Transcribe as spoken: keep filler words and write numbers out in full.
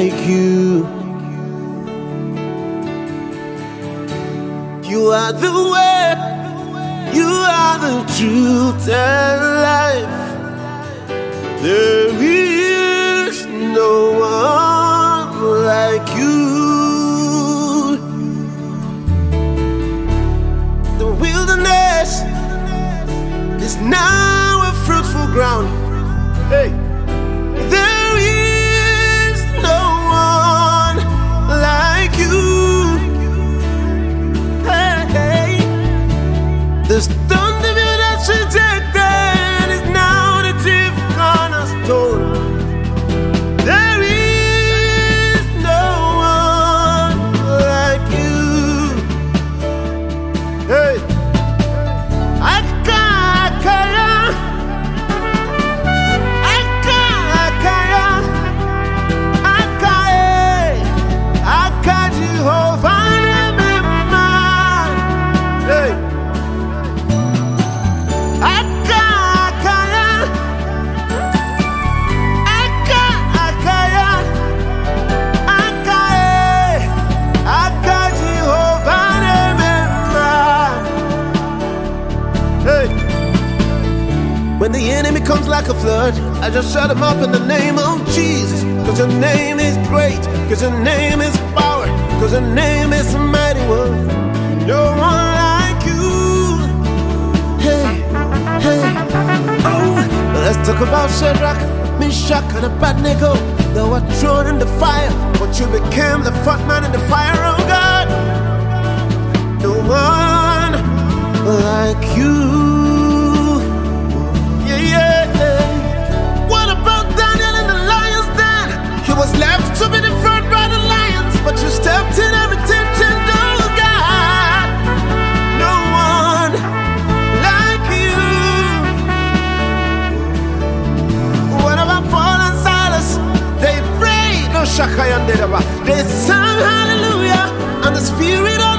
like you. You are the way, you are the truth and life. There is no one like you. The wilderness is now a fruitful ground. Hey, there is no one like you. Hey, hey. The stone the builders rejected is now the chief cornerstone. There is no one like you. Hey, Akakaya, Akakaya, Akae, Aka Jehovah Nemema. Hey, Akakaya, Akakaya, Akae, Aka Jehovah Nemema. Hey. When the enemy comes like a flood, I just shut him up in the name of Jesus. Cause your name is great, cause your name is power, cause your name is a mighty one. No one like you. Hey, hey, oh. Let's talk about Shadrach, Meshach, and Abednego. They were thrown in the fire, but you became the fourth man in the fire, oh God. No one like you. Yeah, yeah, yeah. What about Daniel in the lion's den? He was left to be devoured by the lions, but you stepped in every temptation, oh God. No one like you. What about Paul and Silas? They prayed, no Shaka and Dedaba. They sang hallelujah, and the Spirit of